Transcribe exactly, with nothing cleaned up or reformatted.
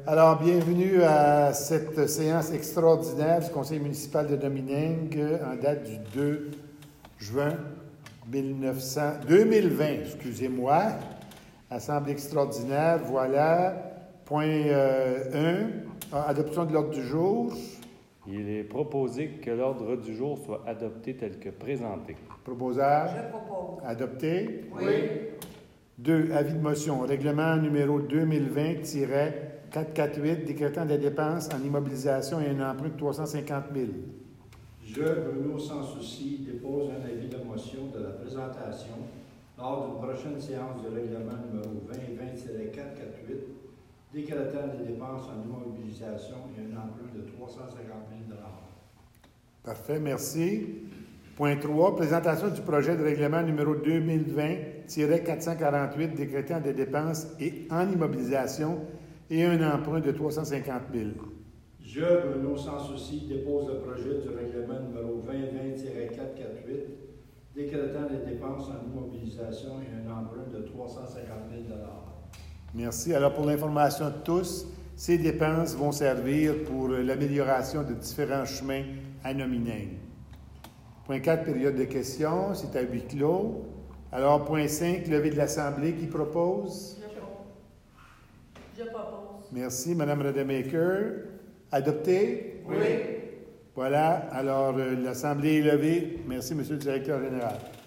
Alors, bienvenue à cette séance extraordinaire du Conseil municipal de Dommingue en date du deux juin mille neuf cents, deux mille vingt, excusez-moi. Assemblée extraordinaire, voilà. Point euh, un, adoption de l'ordre du jour. Il est proposé que l'ordre du jour soit adopté tel que présenté. Proposage. Je propose. Adopté. Oui. Deux, avis de motion. Règlement numéro deux mille vingt tiret quatre cent quarante-huit, décrétant des dépenses en immobilisation et un emprunt de trois cent cinquante mille. Je, Bruno Sans Souci, dépose un avis de motion de la présentation lors d'une prochaine séance du règlement numéro vingt vingt tiret quatre cent quarante-huit, décrétant des dépenses en immobilisation et un emprunt de trois cent cinquante mille dollars. Parfait, merci. Point trois, présentation du projet de règlement numéro deux mille vingt tiret quatre cent quarante-huit, décrétant des dépenses et en immobilisation et un emprunt de trois cent cinquante mille. Je, Bruno Sans Souci, dépose le projet du règlement numéro vingt vingt tiret quatre cent quarante-huit, décrétant des dépenses en immobilisation et un emprunt de trois cent cinquante mille dollars. Merci. Alors, pour l'information de tous, ces dépenses vont servir pour l'amélioration de différents chemins à Dommingue. Point quatre, période de questions, c'est à huis clos. Alors, point cinq, levée de l'Assemblée, qui propose? Je propose. Merci, Mme Rademacher. Adopté? Oui. Voilà. Alors, euh, l'Assemblée est levée. Merci, M. le Directeur général.